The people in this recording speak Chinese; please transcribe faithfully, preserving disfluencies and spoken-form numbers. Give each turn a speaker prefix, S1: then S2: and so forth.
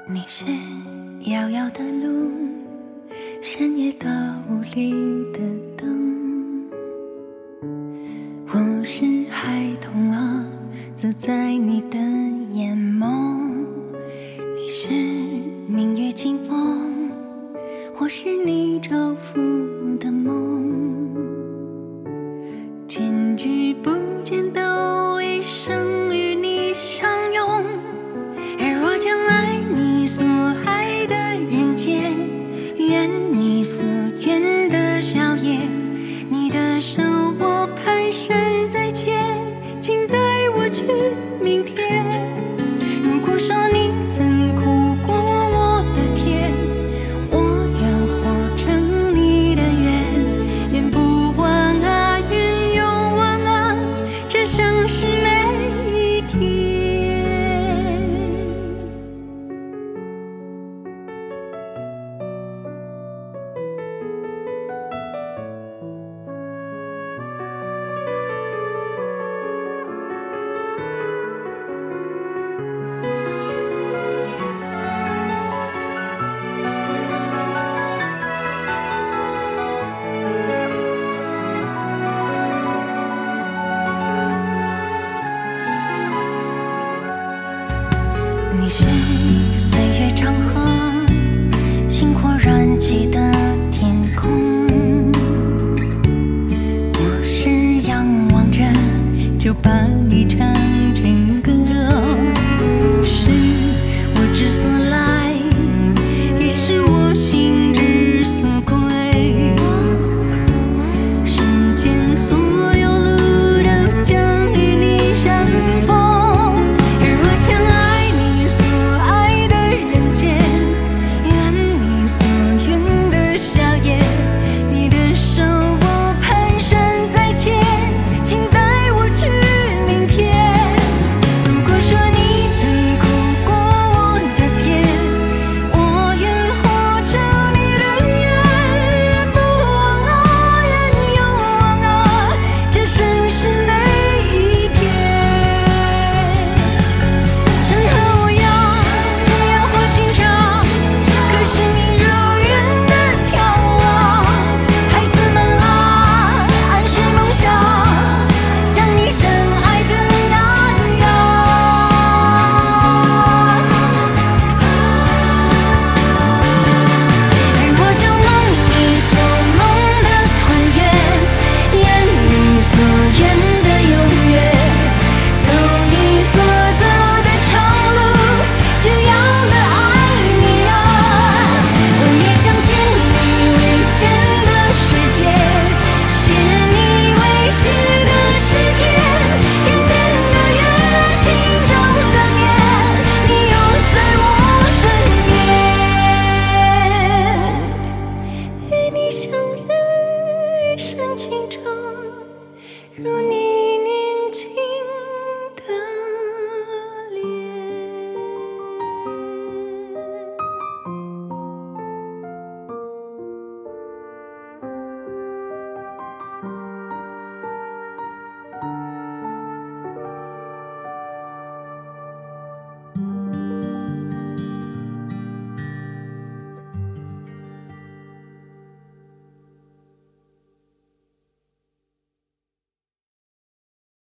S1: 你是遥遥的路，深夜的屋里的灯。我是孩童啊，走在你的眼眸。你是明月清风，或是你照拂的梦。千句不见的一生与你相拥，而若将爱你所爱的人间，愿你所愿的笑颜，你的手我蹒跚在牵，请带我去明天。如果说你曾哭过我的甜，我愿活成你的愿，愿不忘啊，愿永忘啊，这生是每一天。你是岁月长河，星火燃起的天空。我是仰望着就把你缠